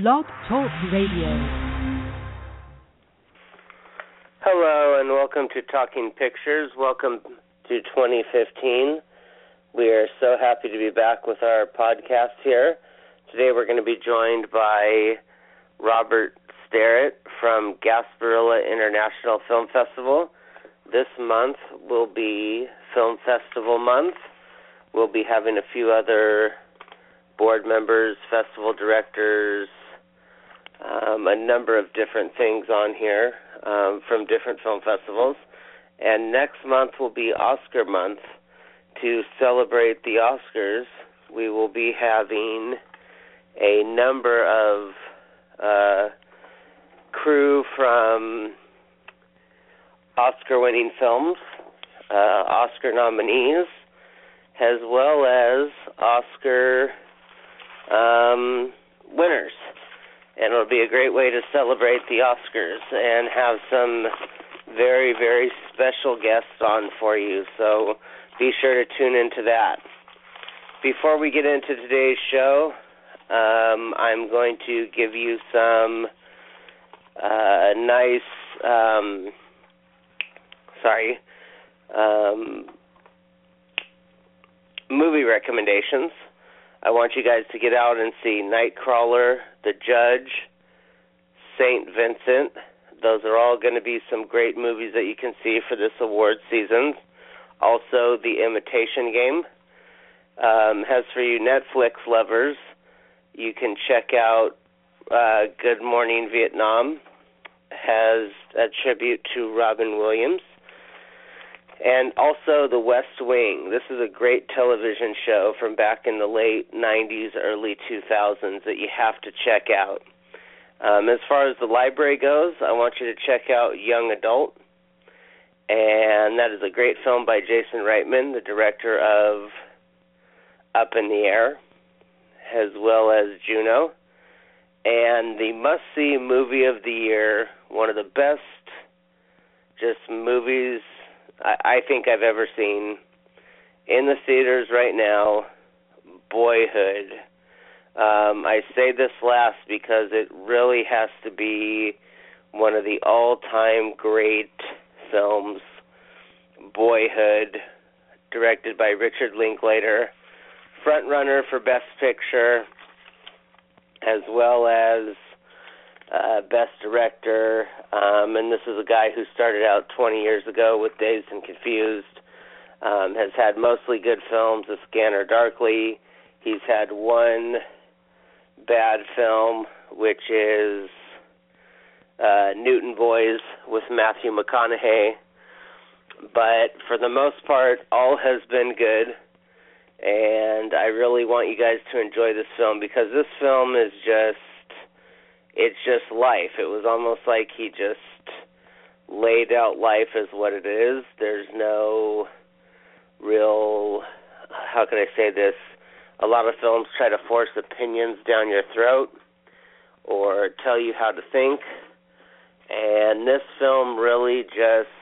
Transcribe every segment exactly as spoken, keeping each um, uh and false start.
Blog Talk Radio. Hello and welcome to Talking Pictures. Welcome to twenty fifteen. We are so happy to be back with our podcast here. Today we're going to be joined by Robert Starrett from Gasparilla International Film Festival. This month will be Film Festival month. We'll be having a few other board members, festival directors, um, a number of different things on here um, from different film festivals. And next month will be Oscar month. To celebrate the Oscars, we will be having a number of uh, crew from Oscar-winning films, uh, Oscar nominees, as well as Oscar um, winners. And it'll be a great way to celebrate the Oscars and have some very, very special guests on for you. So be sure to tune into that. Before we get into today's show, um, I'm going to give you some uh, nice, um, sorry, um, movie recommendations. I want you guys to get out and see Nightcrawler, The Judge, Saint Vincent. Those are all going to be some great movies that you can see for this award season. Also, The Imitation Game. Um, as for you Netflix lovers, you can check out uh, Good Morning Vietnam, has a tribute to Robin Williams. And also The West Wing. This is a great television show from back in the late nineties, early two thousands that you have to check out. Um, as far as the library goes, I want you to check out Young Adult. And that is a great film by Jason Reitman, the director of Up in the Air, as well as Juno. And the must-see movie of the year, one of the best just movies I think I've ever seen in the theaters right now, Boyhood. Um, I say this last because it really has to be one of the all-time great films. Boyhood, directed by Richard Linklater, frontrunner for Best Picture, as well as Uh, best director, um, and this is a guy who started out twenty years ago with Dazed and Confused, um, has had mostly good films, A Scanner Darkly. He's had one bad film, which is uh, Newton Boys with Matthew McConaughey, but for the most part, all has been good, and I really want you guys to enjoy this film because this film is just It's just life. It was almost like he just laid out life as what it is. There's no real, how can I say this? A lot of films try to force opinions down your throat or tell you how to think. And this film really just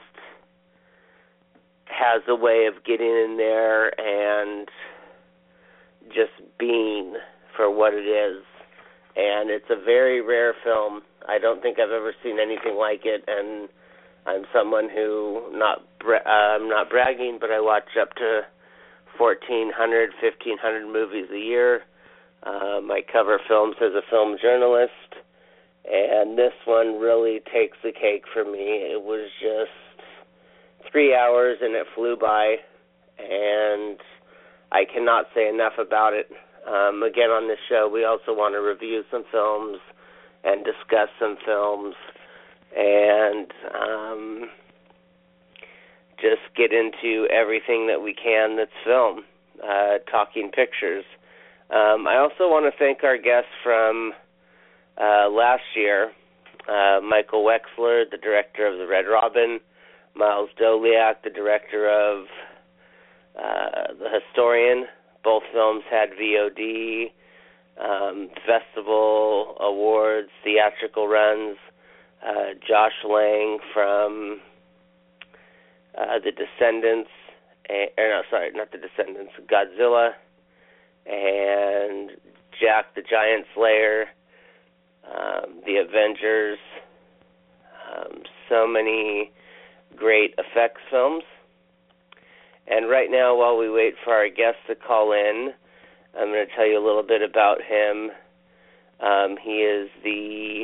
has a way of getting in there and just being for what it is. And it's a very rare film. I don't think I've ever seen anything like it, and I'm someone who, not bra- uh, I'm not bragging, but I watch up to fourteen hundred, fifteen hundred movies a year. Um, I cover films as a film journalist, and this one really takes the cake for me. It was just three hours, and it flew by, and I cannot say enough about it. Um, again, on this show, we also want to review some films and discuss some films and um, just get into everything that we can that's film, uh, Talking Pictures. Um, I also want to thank our guests from uh, last year, uh, Michael Wexler, the director of The Red Robin, Miles Doliak, the director of uh, The Historian. Both films had V O D, um, festival awards, theatrical runs. Uh, Josh Lang from uh, The Descendants, and, or no, sorry, not The Descendants, Godzilla, and Jack the Giant Slayer, um, The Avengers, um, so many great effects films. And right now, while we wait for our guest to call in, I'm going to tell you a little bit about him. Um, he is the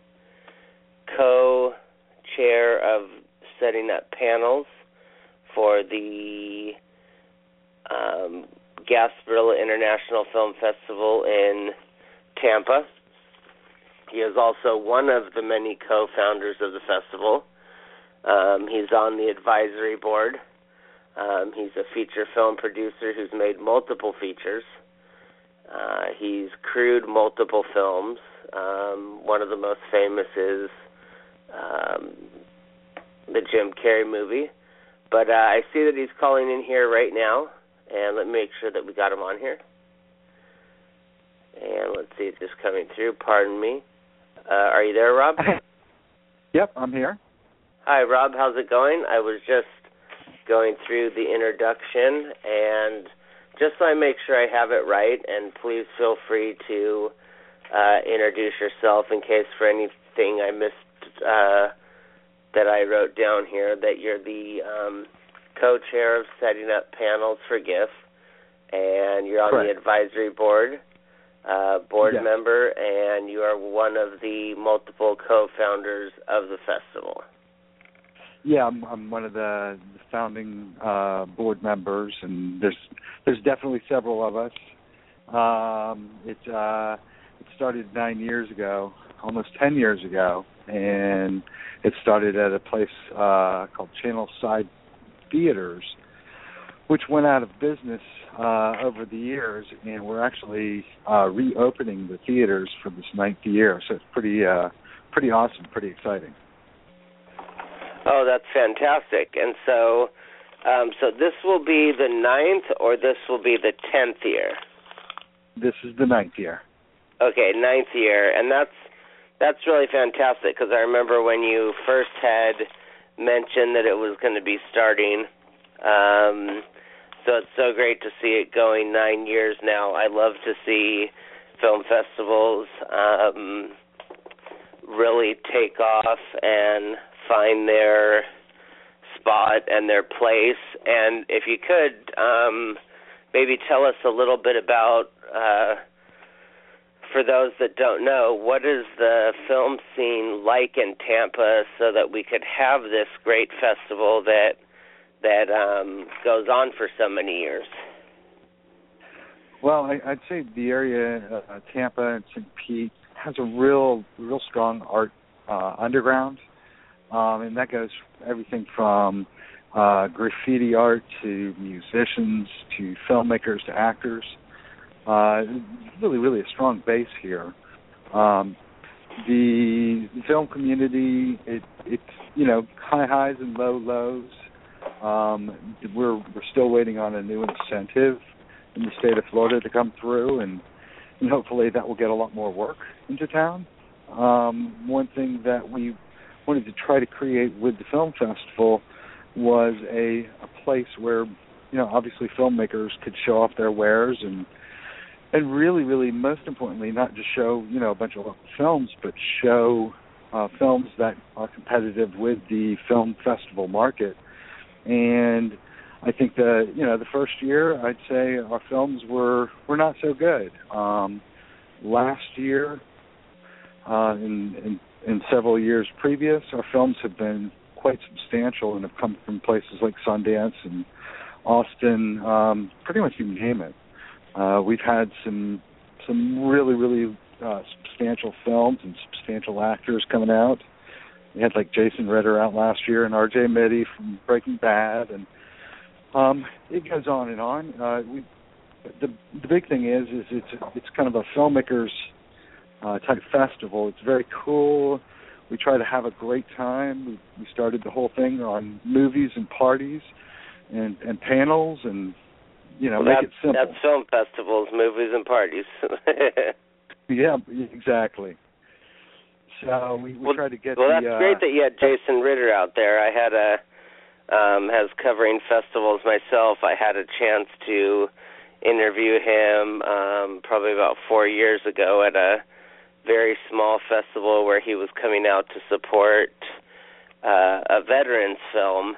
co-chair of setting up panels for the um, Gasparilla International Film Festival in Tampa. He is also one of the many co-founders of the festival. Um, he's on the advisory board. Um, he's a feature film producer who's made multiple features. Uh, he's crewed multiple films. Um, one of the most famous is um, the Jim Carrey movie. But uh, I see that he's calling in here right now, and let me make sure that we got him on here. And let's see, it's just coming through. Pardon me. Uh, are you there, Rob? Yep, I'm here. Hi, Rob. How's it going? I was just going through the introduction, and just so I make sure I have it right, and please feel free to uh, introduce yourself in case for anything I missed uh, that I wrote down here, that you're the um, co-chair of setting up panels for GIF, and you're on Correct. the advisory board, uh, board yes. member, and you are one of the multiple co-founders of the festival. Yeah, I'm, I'm one of the, the founding uh, board members, and there's there's definitely several of us. Um, it uh, it started nine years ago, almost ten years ago, and it started at a place uh, called Channel Side Theaters, which went out of business uh, over the years, and we're actually uh, reopening the theaters for this ninth year. So it's pretty uh, pretty awesome, pretty exciting. Oh, that's fantastic. And so um, so this will be the ninth, or this will be the tenth year? This is the ninth year. Okay, ninth year. And that's that's really fantastic, because I remember when you first had mentioned that it was going to be starting. Um, so it's so great to see it going nine years now. I love to see film festivals um, really take off and find their spot and their place. And if you could, um, maybe tell us a little bit about, uh, for those that don't know, what is the film scene like in Tampa, so that we could have this great festival that that um, goes on for so many years? Well, I, I'd say the area, uh, Tampa and Saint Pete, has a real, real strong art uh, underground. Um, and that goes everything from uh, graffiti art to musicians to filmmakers to actors. Uh, really, really a strong base here. Um, the film community, it, it's, you know, high highs and low lows. Um, we're we're still waiting on a new incentive in the state of Florida to come through, and, and hopefully that will get a lot more work into town. Um, one thing that we wanted to try to create with the film festival was a, a place where, you know, obviously filmmakers could show off their wares and and really, really, most importantly, not just show, you know, a bunch of local films, but show uh, films that are competitive with the film festival market. And I think the, you know, the first year, I'd say our films were, were not so good. Um, last year, uh, in, in in several years previous, our films have been quite substantial and have come from places like Sundance and Austin, um, pretty much you name it. Uh, we've had some some really, really uh, substantial films and substantial actors coming out. We had like Jason Ritter out last year and R J Mitte from Breaking Bad, and um, it goes on and on. Uh, we, the the big thing is is it's it's kind of a filmmakers Uh, type festival. It's very cool. We try to have a great time. We, we started the whole thing on movies and parties and, and panels, and you know, well, make it simple. That's film festivals, movies and parties. Yeah, exactly. So we, we well, try to get. Well, the, that's uh, great that you had Jason Ritter out there. I had a um, has covering festivals myself. I had a chance to interview him um, probably about four years ago at a very small festival where he was coming out to support uh, a veterans film,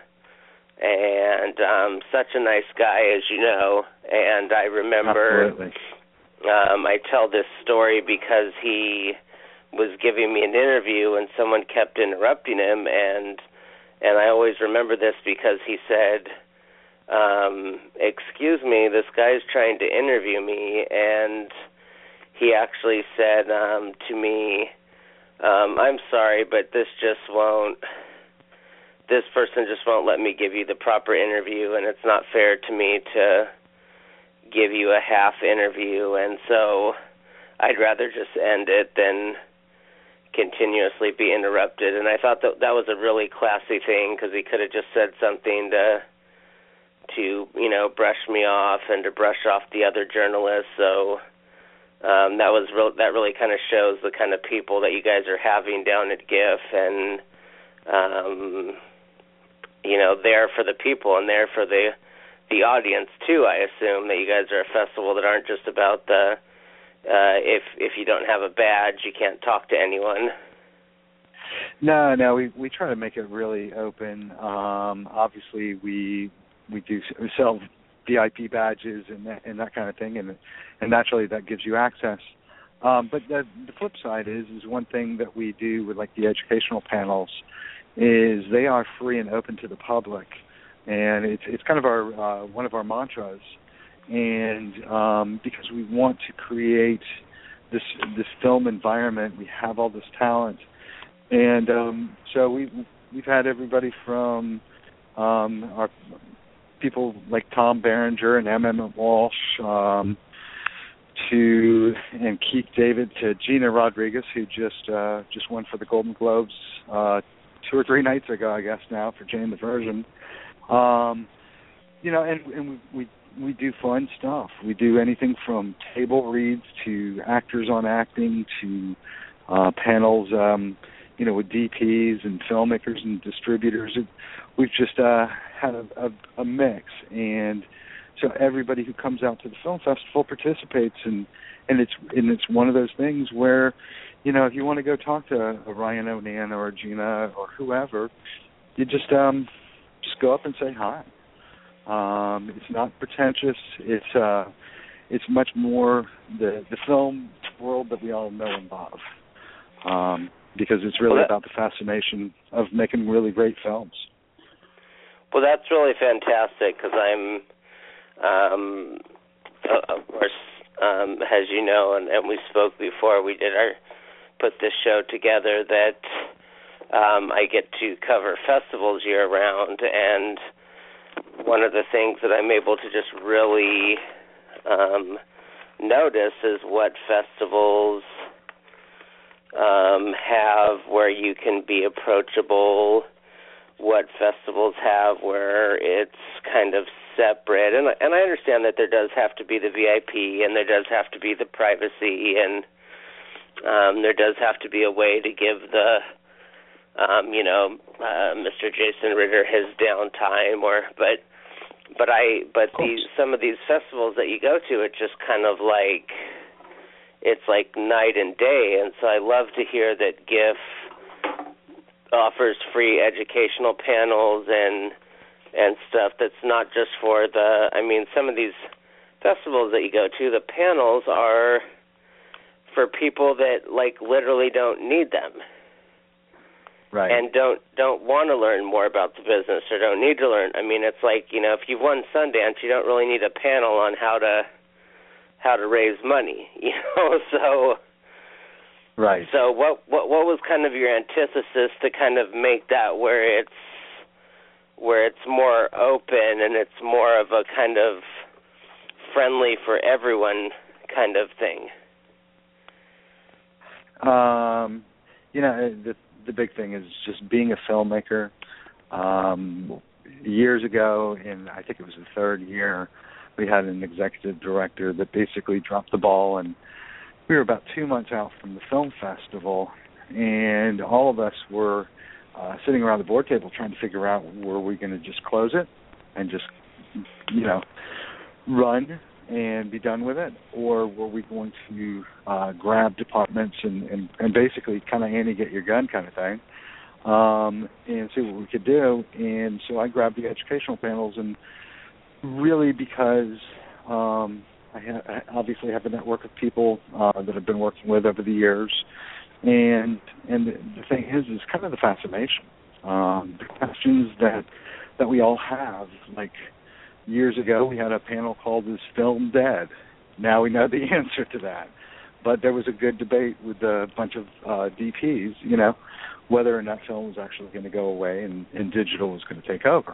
and um, such a nice guy, as you know. And I remember, Absolutely. um, I tell this story because he was giving me an interview and someone kept interrupting him, and and I always remember this because he said, um, excuse me, this guy's trying to interview me, and he actually said um, to me, um, I'm sorry, but this just won't, this person just won't let me give you the proper interview, and it's not fair to me to give you a half interview, and so I'd rather just end it than continuously be interrupted. And I thought that that was a really classy thing, because he could have just said something to, to you know, brush me off and to brush off the other journalists, so... Um, that was real, that really kind of shows the kind of people that you guys are having down at GIF, and um, you know, there for the people and there for the the audience too. I assume that you guys are a festival that aren't just about the uh, if if you don't have a badge, you can't talk to anyone. No, no, we we try to make it really open. Um, obviously, we we do sell V I P badges and that, and that kind of thing, and and naturally that gives you access. Um, but the, the flip side is is one thing that we do with like the educational panels is they are free and open to the public, and it's it's kind of our uh, one of our mantras, and um, because we want to create this this film environment, we have all this talent, and um, so we we've had everybody from um, our people like Tom Berenger and M M Walsh, um, to and Keith David, to Gina Rodriguez, who just uh, just won for the Golden Globes uh, two or three nights ago, I guess now, for Jane the Virgin. Um, you know, and, and we, we we do fun stuff. We do anything from table reads to actors on acting to uh, panels, um, you know, with D Ps and filmmakers and distributors. It, we've just uh, had a, a, a mix, and so everybody who comes out to the film festival participates, and, and it's and it's one of those things where, you know, if you want to go talk to a Ryan O'Nan or a Gina or whoever, you just um, just go up and say hi. Um, it's not pretentious. It's uh, it's much more the the film world that we all know and love, um, because it's really well, that, about the fascination of making really great films. Well, that's really fantastic, because I'm, um, uh, of course, um, as you know, and, and we spoke before we did our put this show together, that um, I get to cover festivals year round, and one of the things that I'm able to just really um, notice is what festivals um, have where you can be approachable, what festivals have where it's kind of separate. And, and I understand that there does have to be the V I P, and there does have to be the privacy, and um, there does have to be a way to give the Um, you know, uh, Mister Jason Ritter his downtime, or but, but I, but these some of these festivals that you go to, it's just kind of like, it's like night and day, and so I love to hear that GIF offers free educational panels and and stuff that's not just for the. I mean, some of these festivals that you go to, the panels are for people that like literally don't need them. Right. And don't don't want to learn more about the business, or don't need to learn. I mean, it's like, you know, if you've won Sundance, you don't really need a panel on how to how to raise money, you know. So, right. So what what what was kind of your antithesis to kind of make that where it's where it's more open and it's more of a kind of friendly for everyone kind of thing? Um, you know, the the big thing is just being a filmmaker. Um, years ago, in I think it was the third year, we had an executive director that basically dropped the ball, and we were about two months out from the film festival, and all of us were uh, sitting around the board table trying to figure out, were we going to just close it and just, you know, run and be done with it, or were we going to uh, grab departments and, and, and basically kind of Annie get your gun kind of thing, um, and see what we could do? And so I grabbed the educational panels, and really because um, I, ha- I obviously have a network of people uh, that I've been working with over the years, and and the, the thing is, is kind of the fascination, um, the questions that that we all have, like. Years ago, we had a panel called "Is Film Dead?" Now we know the answer to that. But there was a good debate with a bunch of uh, D Ps, you know, whether or not film was actually going to go away and, and digital was going to take over.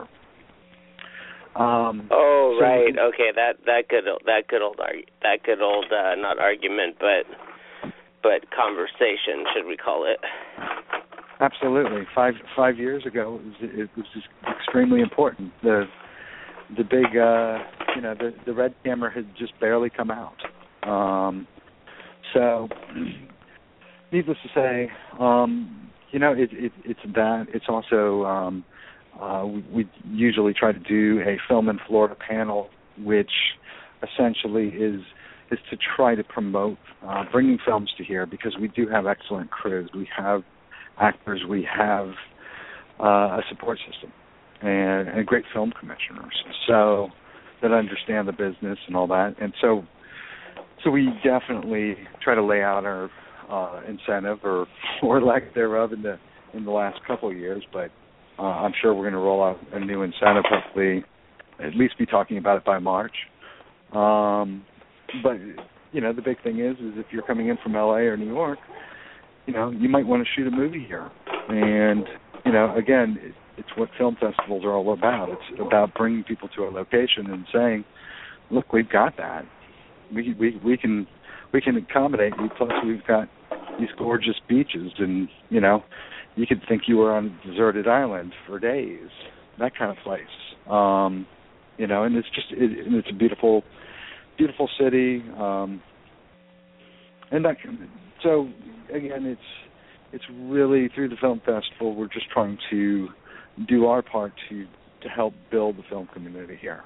Um, oh, so right. Okay, that that good that good old that good old uh, not argument, but but conversation, should we call it? Absolutely. Five five years ago, it was, it was just extremely important. The The big, uh, you know, the, the red camera had just barely come out. Um, so, needless to say, um, you know, it, it, it's that. It's also, um, uh, we, we usually try to do a Film in Florida panel, which essentially is is to try to promote uh, bringing films to here, because we do have excellent crews. We have actors. We have uh, a support system. And, and great film commissioners, so that understand the business and all that. And so, so we definitely try to lay out our uh, incentive or or lack thereof in the in the last couple of years. But uh, I'm sure we're going to roll out a new incentive. Hopefully, at least be talking about it by March. Um, but you know, the big thing is, is if you're coming in from L A or New York, you know, you might want to shoot a movie here. And you know, again. It, It's what film festivals are all about. It's about bringing people to a location and saying, "Look, we've got that. We we we can we can accommodate you. Plus, we've got these gorgeous beaches, and you know, you could think you were on a deserted island for days. That kind of place. Um, you know, and it's just it, and it's a beautiful, beautiful city. Um, and that so again, it's it's really through the film festival. We're just trying to do our part to, to help build the film community here.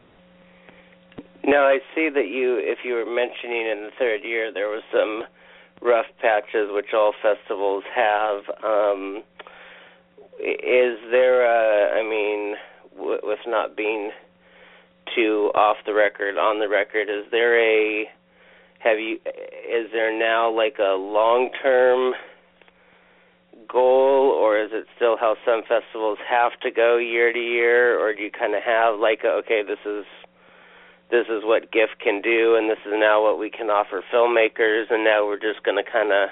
Now, I see that you, if you were mentioning in the third year, there was some rough patches, which all festivals have. Um, is there, a, I mean, w- with not being too off the record, on the record, is there a, have you, is there now like a long-term goal, or is it still how some festivals have to go year to year, or do you kind of have like, a, okay, this is this is what GIFF can do, and this is now what we can offer filmmakers, and now we're just going to kind of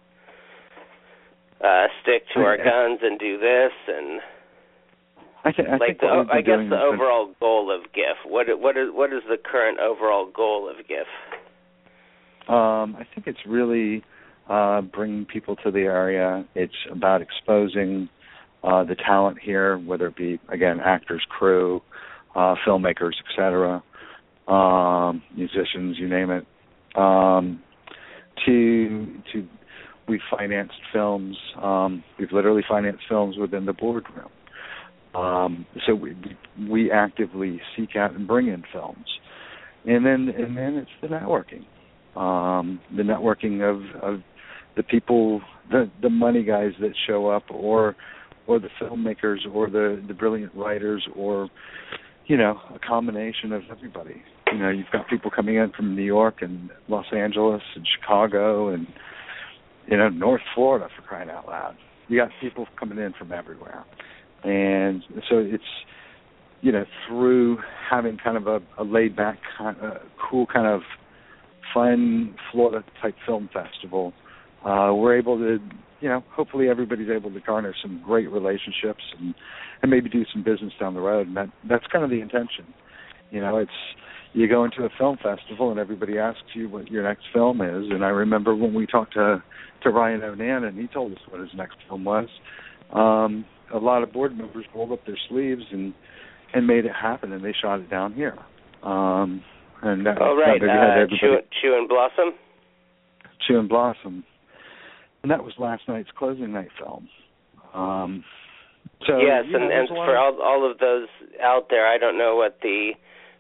uh, stick to our guns and do this, and I, th- I like think the, I guess the been... overall goal of GIFF. What what is what is the current overall goal of GIFF? Um, I think it's really. Uh, bringing people to the area. It's about exposing uh, the talent here, whether it be, again, actors, crew, uh, filmmakers, et cetera, um, musicians, you name it. Um, to to we've financed films. Um, we've literally financed films within the boardroom. Um, so we we actively seek out and bring in films, and then and then it's the networking, um, the networking of, of the people, the the money guys that show up, or or the filmmakers, or the, the brilliant writers, or you know, a combination of everybody. You know, you've got people coming in from New York and Los Angeles and Chicago and you know, North Florida, for crying out loud. You got people coming in from everywhere. And so it's, you know, through having kind of a, a laid-back, kind of, cool kind of fun Florida-type film festival, uh, we're able to, you know, hopefully everybody's able to garner some great relationships and, and maybe do some business down the road. And that, that's kind of the intention. You know, it's, you go into a film festival and everybody asks you what your next film is. And I remember when we talked to, to Ryan Onan and he told us what his next film was, um, a lot of board members rolled up their sleeves and, and made it happen, and they shot it down here. Um, and that, oh, right. That uh, Chew, Chew and Blossom? Chew and Blossom. And that was last night's closing night film. Um, so yes, you know, and, and for all, all of those out there, I don't know what the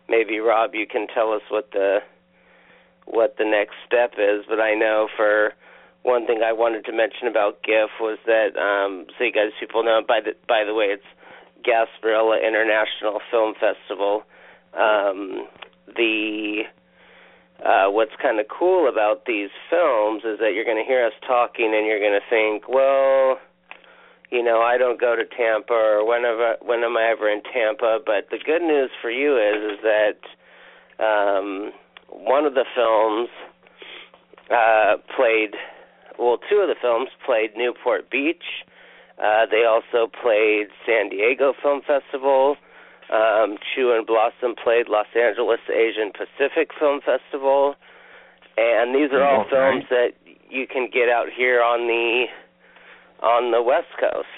maybe Rob, you can tell us what the what the next step is. But I know for one thing I wanted to mention about GIFF was that, um, so you guys people know, by the by the way, it's Gasparilla International Film Festival. Um, the uh, what's kind of cool about these films is that you're going to hear us talking and you're going to think, well, you know, I don't go to Tampa, or whenever when am I ever in Tampa? But the good news for you is is that um, one of the films uh, played, well, two of the films played Newport Beach. Uh, they also played San Diego Film Festival. Um, Chew and Blossom played Los Angeles Asian Pacific Film Festival. And these are all okay. films that you can get out here on the on the West Coast.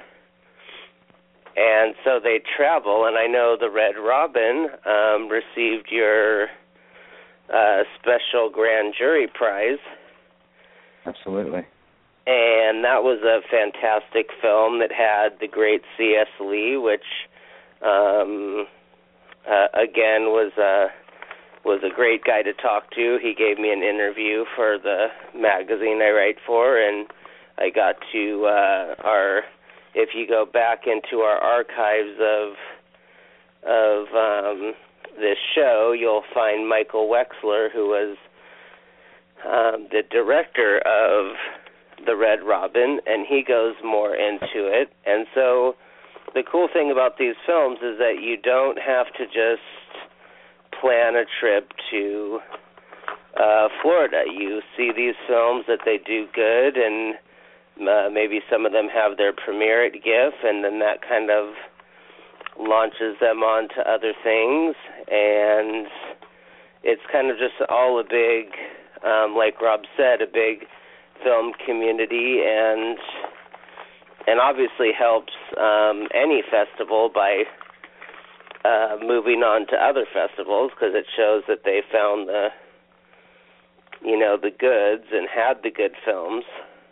And so they travel, and I know the Red Robin um, received your uh, special grand jury prize. Absolutely. And that was a fantastic film that had the great C S. Lee, which, um, uh, again, was a, was a great guy to talk to. He gave me an interview for the magazine I write for, and I got to uh, our, if you go back into our archives of of um, this show, you'll find Michael Wexler, who was um, the director of The Red Robin, and he goes more into it. And so the cool thing about these films is that you don't have to just plan a trip to uh, Florida. You see these films that they do good, and Uh, maybe some of them have their premiere at GIFF, and then that kind of launches them on to other things. And it's kind of just all a big, um, like Rob said, a big film community, and and obviously helps um, any festival by uh, moving on to other festivals, because it shows that they found the, you know, the goods and had the good films.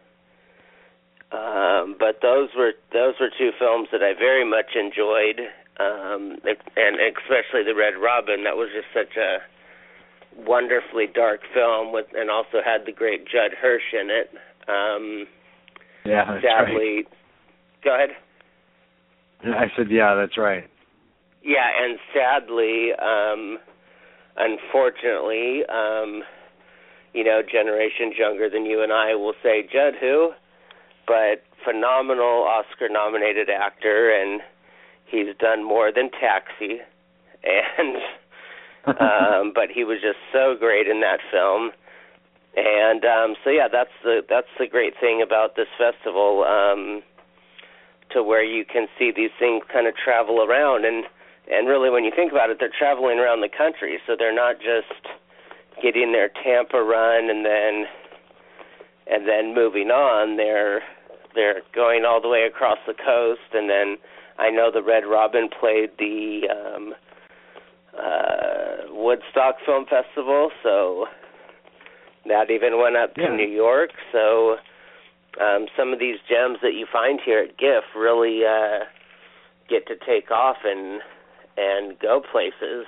Um, but those were those were two films that I very much enjoyed, um, and especially The Red Robin. That was just such a wonderfully dark film, with, and also had the great Judd Hirsch in it. Um, yeah, that's sadly, right. Go ahead. I said, yeah, that's right. Yeah, and sadly, um, unfortunately, um, you know, generations younger than you and I will say, Judd who? But phenomenal Oscar-nominated actor, and he's done more than Taxi. And um, but he was just so great in that film. And um, so yeah, that's the that's the great thing about this festival, um, to where you can see these things kind of travel around, and and really when you think about it, they're traveling around the country, so they're not just getting their Tampa run and then and then moving on. They're They're going all the way across the coast, and then I know the Red Robin played the um, uh, Woodstock Film Festival, so that even went up yeah. to New York. So um, some of these gems that you find here at GIFF really uh, get to take off and and go places.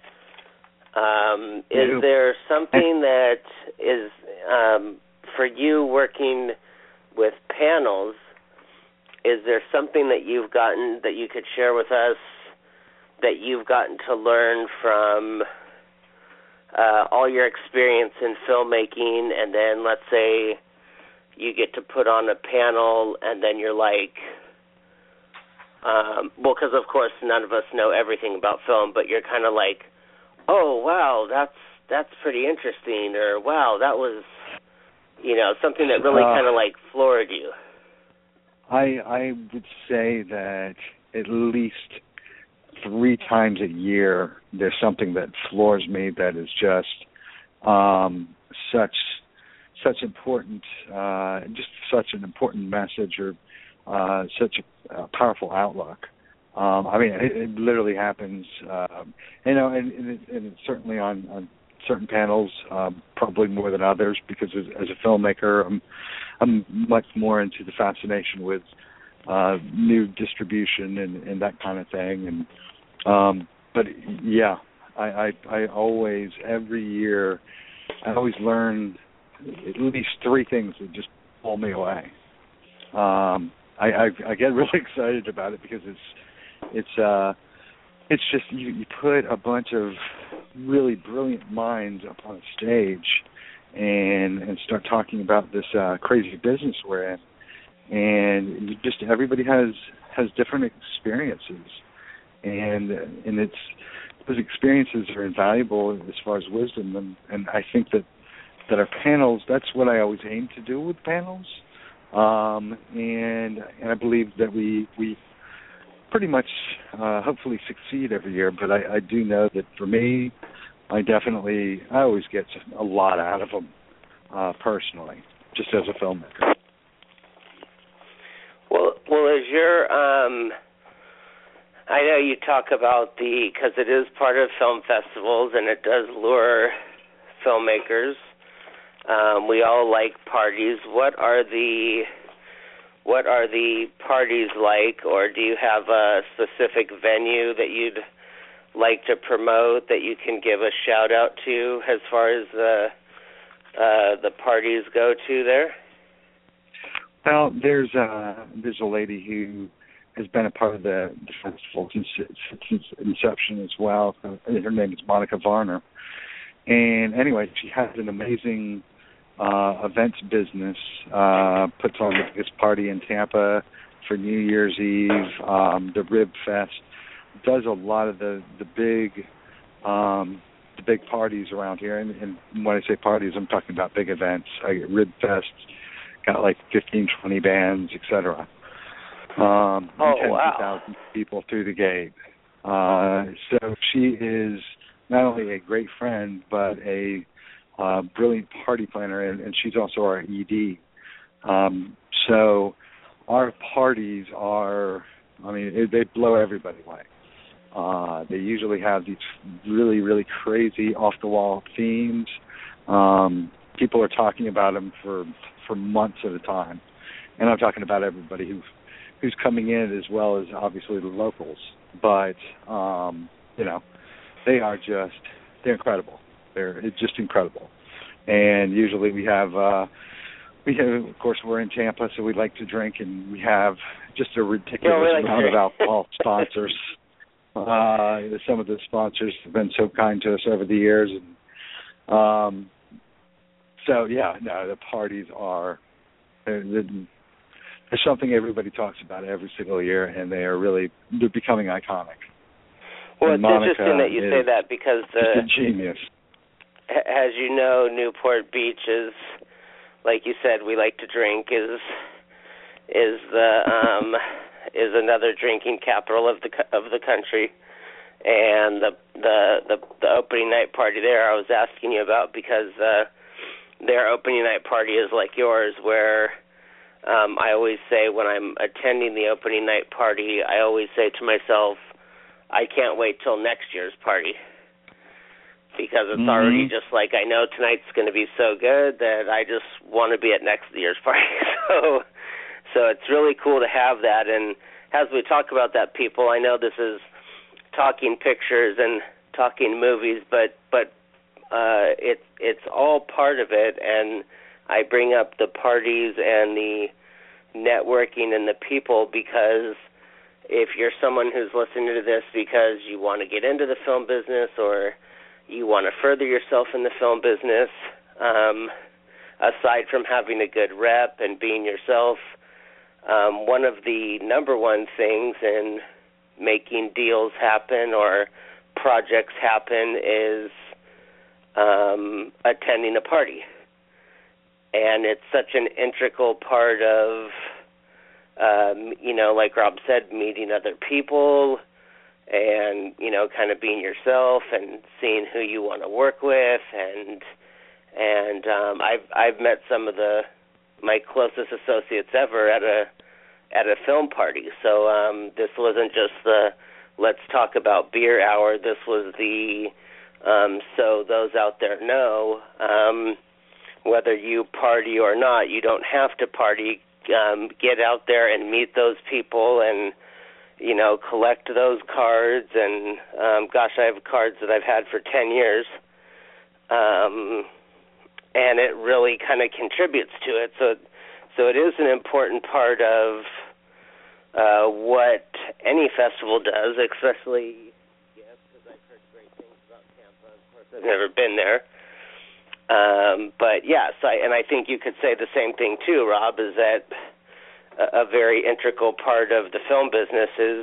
Um, is yeah. there something that is, um, for you working with panels, is there something that you've gotten that you could share with us that you've gotten to learn from uh, all your experience in filmmaking, and then let's say you get to put on a panel and then you're like, um, well, because of course none of us know everything about film, but you're kind of like, oh, wow, that's that's pretty interesting, or wow, that was, you know, something that really uh, kind of like floored you. I I would say that at least three times a year there's something that floors me that is just um, such such important, uh, just such an important message, or uh, such a, a powerful outlook. Um, I mean, it, it literally happens, um, you know, and, and, it, and it's certainly on, on certain panels, um, probably more than others, because as, as a filmmaker, I'm, I'm much more into the fascination with uh, new distribution and, and that kind of thing. And um, but yeah, I, I I always every year I always learn at least three things that just blow me away. Um, I, I I get really excited about it because it's it's uh it's just you, you put a bunch of really brilliant minds up on a stage and and start talking about this uh, crazy business we're in, and you just everybody has has different experiences, and and it's those experiences are invaluable as far as wisdom, and, and I think that that our panels, that's what I always aim to do with panels, um, and and I believe that we we pretty much uh, hopefully succeed every year. But I, I do know that for me, I definitely I always get a lot out of them uh, personally, just as a filmmaker. Well, well, as your um, I know you talk about the because it is part of film festivals and it does lure filmmakers. Um, we all like parties. What are the what are the parties like, or do you have a specific venue that you'd like to promote that you can give a shout out to as far as the uh, the parties go to there? Well, there's a there's a lady who has been a part of the, the festival since, since inception as well. Her name is Monica Varner, and anyway, she has an amazing uh, events business. Uh, puts on the biggest party in Tampa for New Year's Eve. Um, the Rib Fest does a lot of the the big um, the big parties around here, and, and when I say parties, I'm talking about big events. I get Rib Fest. Got like fifteen, twenty bands, et cetera. Um, oh, tens wow. of thousands of people through the gate. Uh, so she is not only a great friend, but a uh, brilliant party planner, and, and she's also our E D. Um, so our parties are, I mean, it, they blow everybody away. Uh, they usually have these really, really crazy off-the-wall themes. Um, people are talking about them for for months at a time, and I'm talking about everybody who's who's coming in as well as obviously the locals. But um, you know, they are just they're incredible. They're it's just incredible. And usually we have uh, we have of course we're in Tampa, so we like to drink, and we have just a ridiculous oh, like amount of alcohol sponsors. Uh, some of the sponsors have been so kind to us over the years, and um, so yeah, no, the parties are they're, they're, there's something everybody talks about every single year, and they are really they're becoming iconic. Well, and it's Monica interesting that you say that because uh, the genius. As you know, Newport Beach is, like you said, we like to drink. is is the um, is another drinking capital of the of the country, and the the the, the opening night party there I was asking you about because uh, their opening night party is like yours, where um, I always say when I'm attending the opening night party, I always say to myself, I can't wait till next year's party. Because it's mm-hmm. already just like, I know tonight's going to be so good that I just want to be at next year's party. so so it's really cool to have that. And as we talk about that, people, I know this is talking pictures and talking movies, but but uh, it, it's all part of it. And I bring up the parties and the networking and the people because if you're someone who's listening to this because you want to get into the film business or you want to further yourself in the film business, um, aside from having a good rep and being yourself, um, one of the number one things in making deals happen or projects happen is um, attending a party. And it's such an integral part of, um, you know, like Rob said, meeting other people, and, you know, kind of being yourself and seeing who you want to work with. And and um, I've I've met some of the my closest associates ever at a at a film party. So um, this wasn't just the let's talk about beer hour. This was the um, so those out there know um, whether you party or not, you don't have to party. Um, get out there and meet those people and you know, collect those cards. And, um, gosh, I have cards that I've had for ten years. Um, and it really kind of contributes to it. So, so it is an important part of uh, what any festival does, especially, yes, because I've heard great things about Tampa. Of course, I've never been there. Um, but yes, I, and I think you could say the same thing too, Rob, is that a, a very integral part of the film business is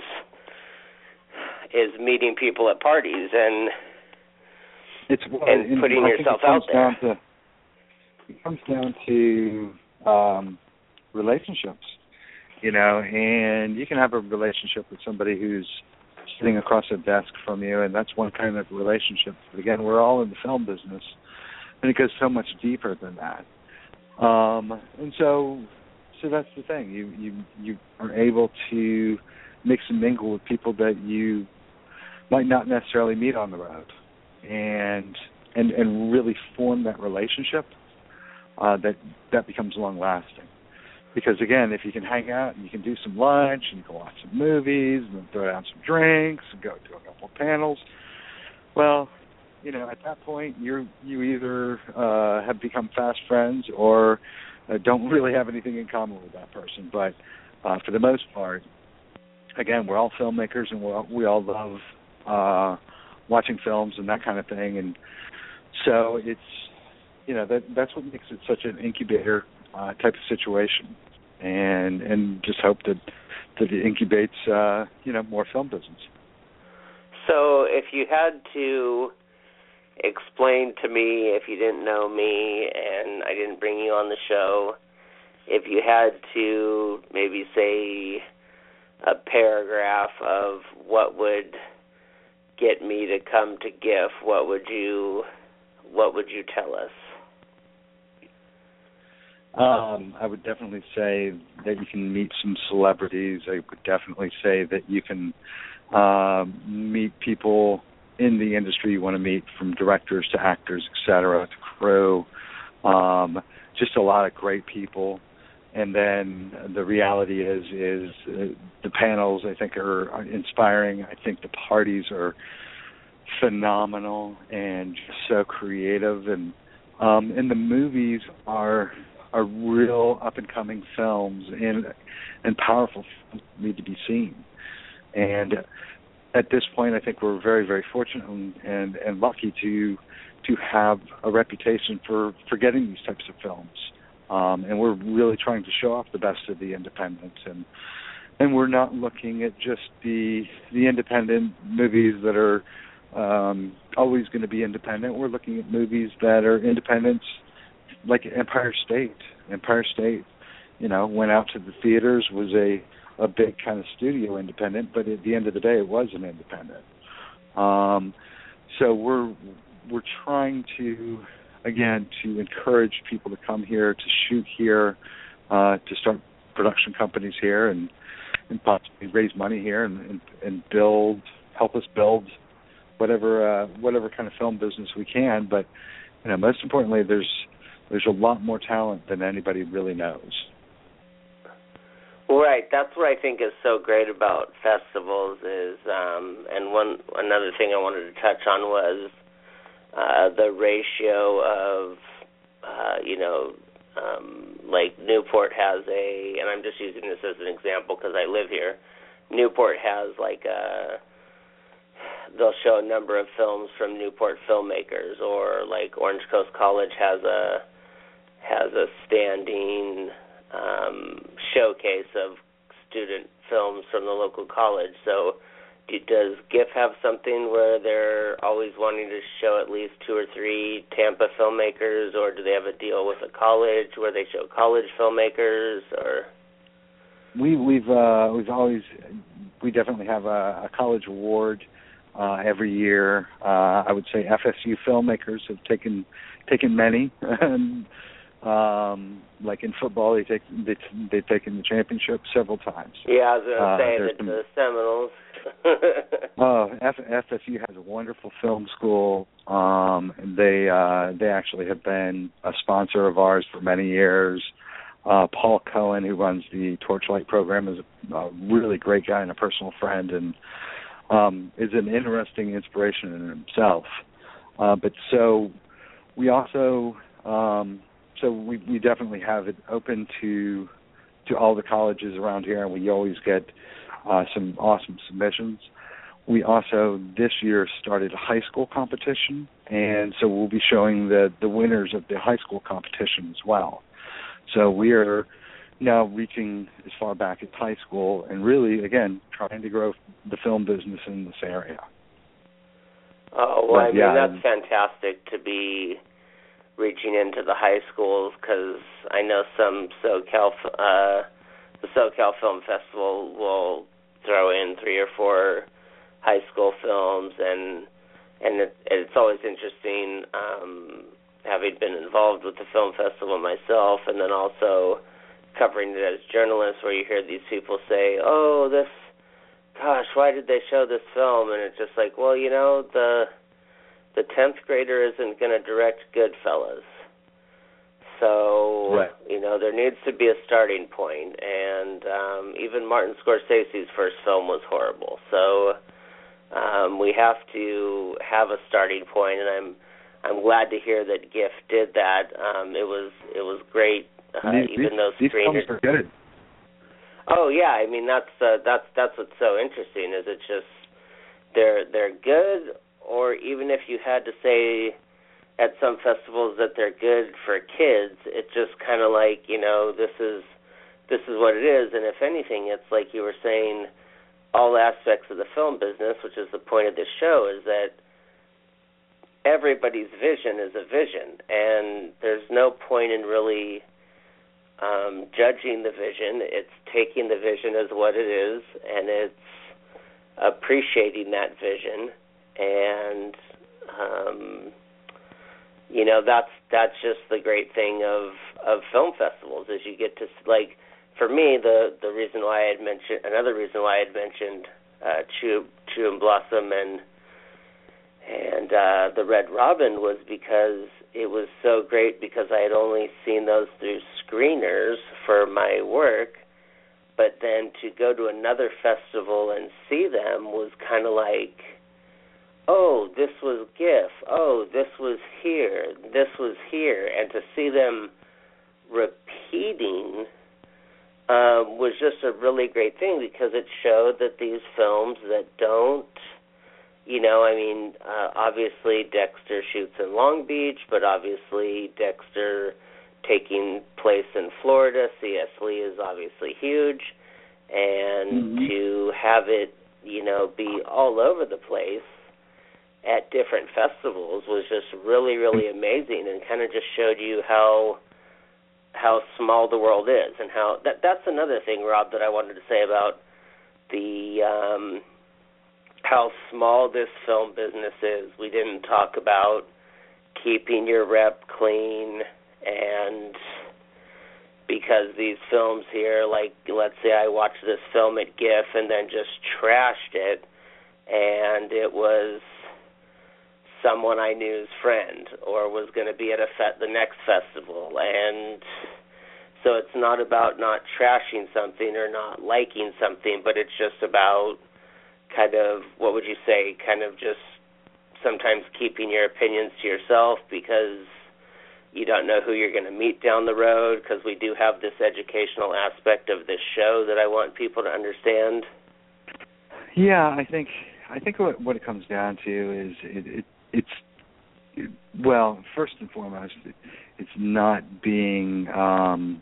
is meeting people at parties and it's well, and in, putting I yourself think it out there. Down to, it comes down to um, relationships, you know, and you can have a relationship with somebody who's sitting across a desk from you, and that's one kind of relationship. But again, we're all in the film business. And it goes so much deeper than that. Um, and so so that's the thing. You, you you are able to mix and mingle with people that you might not necessarily meet on the road and and, and really form that relationship uh, that, that becomes long-lasting. Because, again, if you can hang out and you can do some lunch and you can watch some movies and then throw down some drinks and go to a couple of panels, well, you know, at that point, you you either uh, have become fast friends or uh, don't really have anything in common with that person. But uh, for the most part, again, we're all filmmakers and we all, we all love uh, watching films and that kind of thing. And so it's, you know, that that's what makes it such an incubator uh, type of situation. And and just hope that that it incubates, uh, you know, more film business. So if you had to explain to me, if you didn't know me and I didn't bring you on the show, if you had to maybe say a paragraph of what would get me to come to GIFF, what would you what would you tell us? Um, I would definitely say that you can meet some celebrities. I would definitely say that you can uh, meet people in the industry you want to meet, from directors to actors, et cetera, to crew, um, just a lot of great people. And then the reality is, is uh, the panels, I think, are, are inspiring. I think the parties are phenomenal and just so creative. And um, and the movies are are real up-and-coming films and and powerful films that need to be seen. And at this point, I think we're very, very fortunate and, and, and lucky to to have a reputation for, for getting these types of films. Um, and we're really trying to show off the best of the independents. And and we're not looking at just the the independent movies that are um, always going to be independent. We're looking at movies that are independents, like Empire State. Empire State, you know, went out to the theaters, was a a big kind of studio independent, but at the end of the day, it was an independent. Um, so we're we're trying to, again, to encourage people to come here, to shoot here, uh, to start production companies here, and, and possibly raise money here and, and, and build, help us build whatever uh, whatever kind of film business we can. But you know, most importantly, there's there's a lot more talent than anybody really knows. Right, that's what I think is so great about festivals is, um, and one another thing I wanted to touch on was uh, the ratio of, uh, you know, um, like Newport has a, and I'm just using this as an example because I live here. Newport has like a, they'll show a number of films from Newport filmmakers, or like Orange Coast College has a has a standing Um, showcase of student films from the local college. So do, does GIFF have something where they're always wanting to show at least two or three Tampa filmmakers, or do they have a deal with a college where they show college filmmakers? Or we, we've uh, we've always we definitely have a, a college award uh, every year. Uh, I would say F S U filmmakers have taken taken many. Um, like in football, they take they, they've taken the championship several times. Yeah, I was going to uh, say that some, the Seminoles. oh, F, FSU has a wonderful film school. Um, they uh, they actually have been a sponsor of ours for many years. Uh, Paul Cohen, who runs the Torchlight program, is a, a really great guy and a personal friend, and um, is an interesting inspiration in himself. Uh, but so we also, um, so we, we definitely have it open to to all the colleges around here, and we always get uh, some awesome submissions. We also, this year, started a high school competition, and so we'll be showing the, the winners of the high school competition as well. So we are now reaching as far back as high school and really, again, trying to grow the film business in this area. Oh, well, but, I mean, yeah, that's fantastic to be reaching into the high schools, because I know some SoCal, uh, the SoCal Film Festival will throw in three or four high school films, and and it, it's always interesting, um, having been involved with the film festival myself, and then also covering it as journalists, where you hear these people say, "Oh, this, gosh, why did they show this film?" And it's just like, well, you know, the the tenth grader isn't going to direct Goodfellas. So, right. you know, there needs to be a starting point. And um, even Martin Scorsese's first film was horrible. So um, we have to have a starting point, and I'm I'm glad to hear that GIFF did that. Um, it was it was great, uh, these, even though these screeners. films are good. Oh yeah, I mean that's uh, that's that's what's so interesting, is it's just they're they're good. Or even if you had to say at some festivals that they're good for kids, it's just kind of like, you know, this is this is what it is. And if anything, it's like you were saying, all aspects of the film business, which is the point of this show, is that everybody's vision is a vision, and there's no point in really um, judging the vision. It's taking the vision as what it is, and it's appreciating that vision. And um, you know, that's that's just the great thing of, of film festivals, is you get to, like, for me, the the reason why I had mentioned another reason why I had mentioned uh, Chew Chew and Blossom and and uh, the Red Robin was because it was so great, because I had only seen those through screeners for my work, but then to go to another festival and see them was kind of like, oh, this was GIFF, oh, this was here, this was here, and to see them repeating um, was just a really great thing, because it showed that these films that don't, you know, I mean, uh, obviously Dexter shoots in Long Beach, but obviously Dexter taking place in Florida, C S. Lee is obviously huge, and mm-hmm. to have it, you know, be all over the place at different festivals was just really, really amazing, and kind of just showed you how how small the world is, and how that that's another thing, Rob, that I wanted to say about the um, how small this film business is. We didn't talk about keeping your rep clean, and because these films here, like, let's say I watched this film at GIFF and then just trashed it, and it was someone I knew's friend, or was going to be at a fe- the next festival. And so it's not about not trashing something or not liking something, but it's just about kind of, what would you say, kind of just sometimes keeping your opinions to yourself, because you don't know who you're going to meet down the road, because we do have this educational aspect of this show that I want people to understand. Yeah, I think I think what, what it comes down to is it, it it's it, well, first and foremost, it, it's not being um,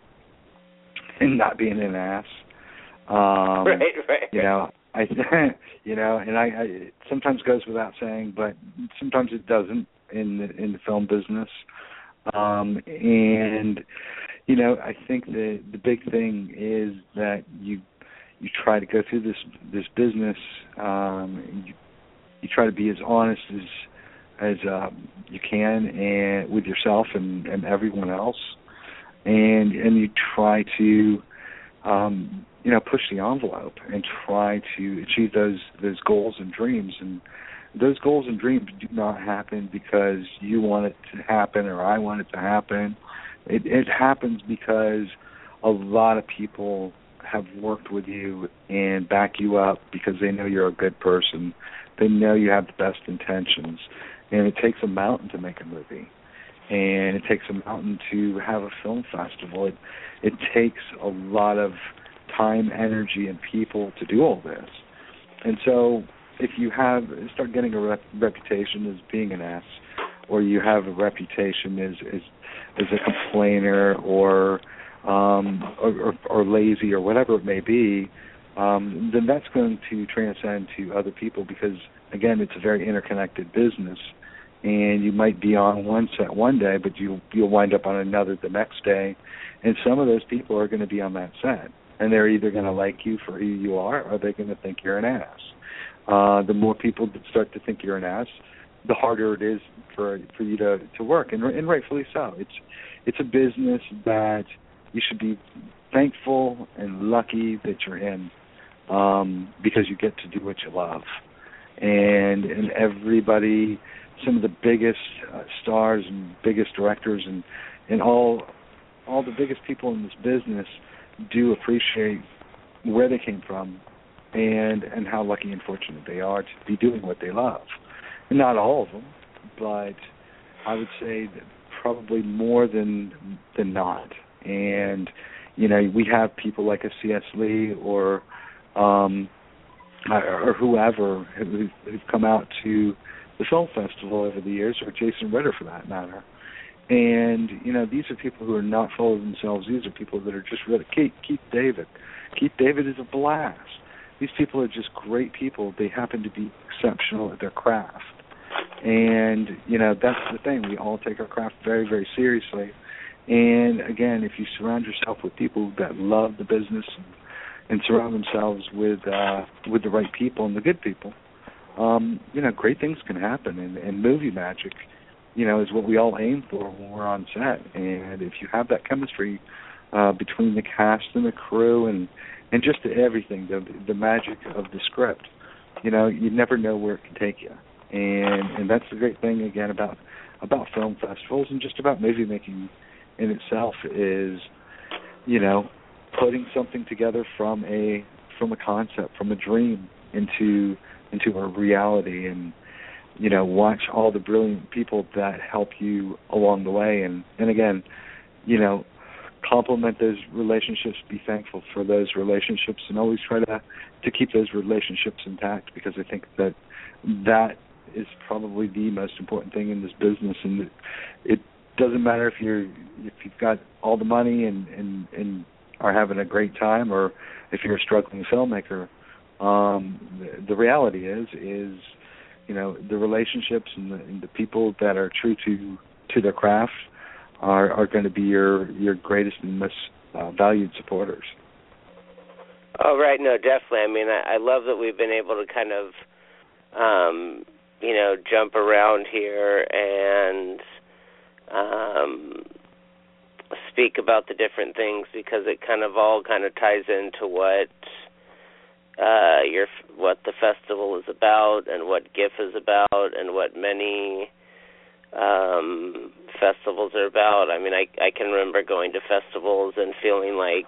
not being an ass. Um, right, right. You know, I you know, and I, I it sometimes goes without saying, but sometimes it doesn't in the in the film business. Um, and you know, I think the the big thing is that you you try to go through this this business. Um, and you, you try to be as honest as as um, you can, and with yourself and, and everyone else, and and you try to um, you know push the envelope and try to achieve those those goals and dreams. And those goals and dreams do not happen because you want it to happen or I want it to happen. It, it happens because a lot of people have worked with you and back you up because they know you're a good person. They know you have the best intentions. And it takes a mountain to make a movie. And it takes a mountain to have a film festival. It, it takes a lot of time, energy, and people to do all this. And so if you have start getting a rep, reputation as being an ass, or you have a reputation as as, as a complainer, or, um, or, or or lazy, or whatever it may be, um, then that's going to transcend to other people because, again, it's a very interconnected business. And you might be on one set one day, but you, you'll wind up on another the next day. And some of those people are going to be on that set. And they're either going to like you for who you are, or they're going to think you're an ass. Uh, the more people that start to think you're an ass, the harder it is for for you to, to work, and, and rightfully so. It's it's a business that you should be thankful and lucky that you're in, um, because you get to do what you love. And and everybody, some of the biggest uh, stars and biggest directors and, and all all the biggest people in this business do appreciate where they came from and and how lucky and fortunate they are to be doing what they love. And not all of them, but I would say that probably more than than not. And, you know, we have people like a C S Lee or um, or whoever who've, who've come out to the film festival over the years, or Jason Ritter for that matter. And, you know, these are people who are not full of themselves. These are people that are just really, Keith, Keith David. Keith David is a blast. These people are just great people. They happen to be exceptional at their craft. And, you know, that's the thing. We all take our craft very, very seriously. And, again, if you surround yourself with people that love the business and, and surround themselves with uh, with the right people and the good people, um, you know, great things can happen. And, and movie magic, you know, is what we all aim for when we're on set. And if you have that chemistry uh, between the cast and the crew and, and just everything, the, the magic of the script, you know, you never know where it can take you. And and that's the great thing, again, about about film festivals and just about movie making in itself is, you know, putting something together from a from a concept, from a dream into into a reality, and, you know, watch all the brilliant people that help you along the way. And, and again, you know, compliment those relationships, be thankful for those relationships, and always try to to keep those relationships intact, because I think that that is probably the most important thing in this business. And it, it doesn't matter if you're if you've got all the money and, and, and are having a great time, or if you're a struggling filmmaker. Um, the, the reality is is you know, the relationships and the, and the people that are true to to their craft are, are going to be your your greatest and most uh, valued supporters. Oh, right. No, definitely. I mean, I, I love that we've been able to kind of, um, you know, jump around here and um, speak about the different things, because it kind of all kind of ties into what uh, your what the festival is about, and what GIFF is about, and what many um, festivals are about. I mean, I I can remember going to festivals and feeling like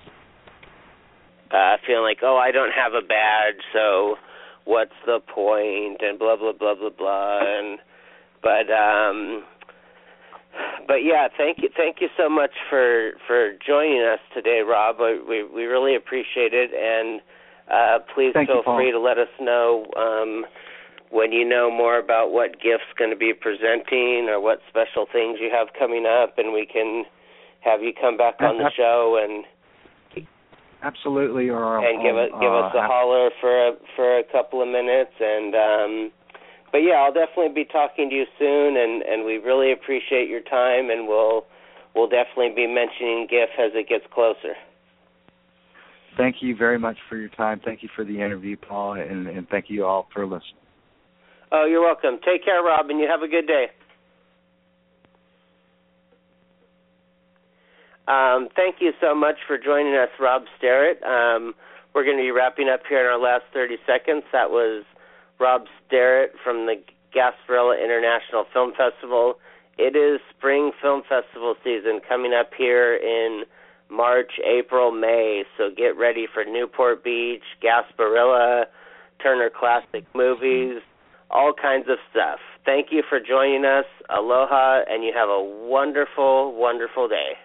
uh, feeling like, oh, I don't have a badge, so what's the point? And blah blah blah blah blah. And but um, but yeah, thank you thank you so much for for joining us today, Rob. We we really appreciate it, and uh, please Thank feel you, free to let us know um, when you know more about what GIF's going to be presenting, or what special things you have coming up, and we can have you come back on the show and absolutely, or and give us uh, give us a holler for a for a couple of minutes. And um, but yeah, I'll definitely be talking to you soon, and, and we really appreciate your time, and we'll we'll definitely be mentioning GIF as it gets closer. Thank you very much for your time. Thank you for the interview, Paul, and, and thank you all for listening. Oh, you're welcome. Take care, Rob, and you have a good day. Um, thank you so much for joining us, Rob Starrett. Um, we're going to be wrapping up here in our last thirty seconds. That was Rob Starrett from the Gasparilla International Film Festival. It is Spring Film Festival season coming up here in March, April, May. So get ready for Newport Beach, Gasparilla, Turner Classic Movies, all kinds of stuff. Thank you for joining us. Aloha, and you have a wonderful, wonderful day.